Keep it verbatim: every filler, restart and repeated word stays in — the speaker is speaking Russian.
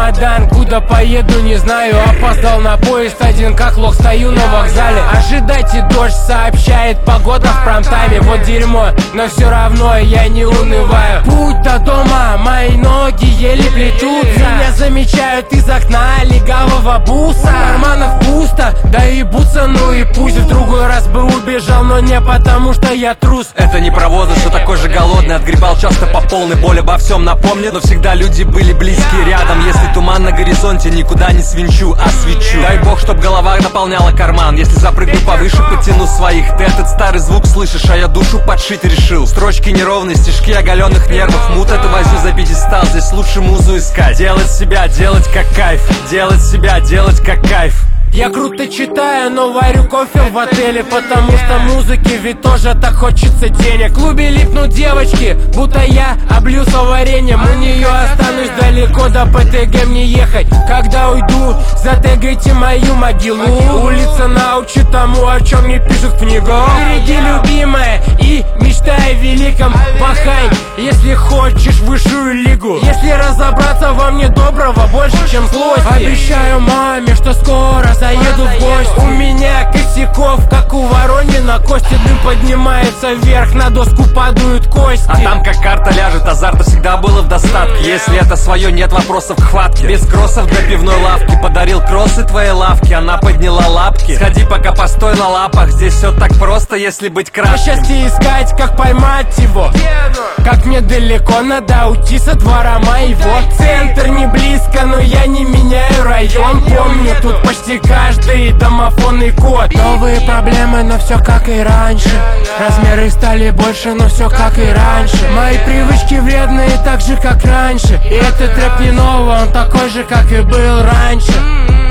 чемодан, куда поеду не знаю. Опоздал на поезд, один как лох стою на вокзале. Ожидайте дождь, сообщает погода в промтайме. Вот дерьмо, но все равно я не унываю. Путь до дома, мои ноги еле плетутся. Меня замечают из окна легавого буса. Карманов пусто, да и бутся, ну и пусть. В другой раз бы убежал, но не потому что я трус. Это не про возраст, что такой же голодный. Отгребал часто по полной, боль обо всем напомнит. Но всегда люди были близкие рядом. Если туман на горизонте, никуда не свинчу, а свечу. Дай бог, чтоб голова наполняла карман. Если запрыгну повыше, потяну своих. Ты этот старый звук слышишь, а я душу подшить решил. Строчки неровные, стишки оголенных нервов. Мут это возьму за пьедестал, здесь лучше музу искать. Делать себя, делать как кайф. Делать себя, делать как кайф. Я круто читаю, но варю кофе в отеле, потому что музыке ведь тоже так хочется денег. В клубе липнут девочки, будто я облился вареньем. У нее останусь далеко, до ПТГ мне ехать. Когда уйду, затегайте мою могилу. Улица научит тому, о чем не пишут в книгах. Впереди любимая и мечтай о великом. Бахай, если хочешь высшую лигу. Если разобраться, во мне доброго больше, чем злости. Обещаю маме, что скоро заеду в гости. У меня косяков, как у Воронина. Кости дым поднимается вверх, на доску падают кости. А там как карта ляжет, азарта всегда было в достатке. Если это свое, нет вопросов к хватке. Без кроссов до пивной лавки. Подарил кроссы твоей лавки, она подняла лапки. Сходи пока постой на лапах, здесь все так просто, если быть кратким. Счастье искать, как поймать его. Как мне далеко надо уйти со двора моего. Центр не близко, но я не меняю район. Помню, тут почти каждый домофонный код. Новые проблемы, но все как и раньше. Размеры стали больше, но все как и раньше. Мои привычки вредные, так же как раньше. И этот рэп не новый, он такой же, как и был раньше.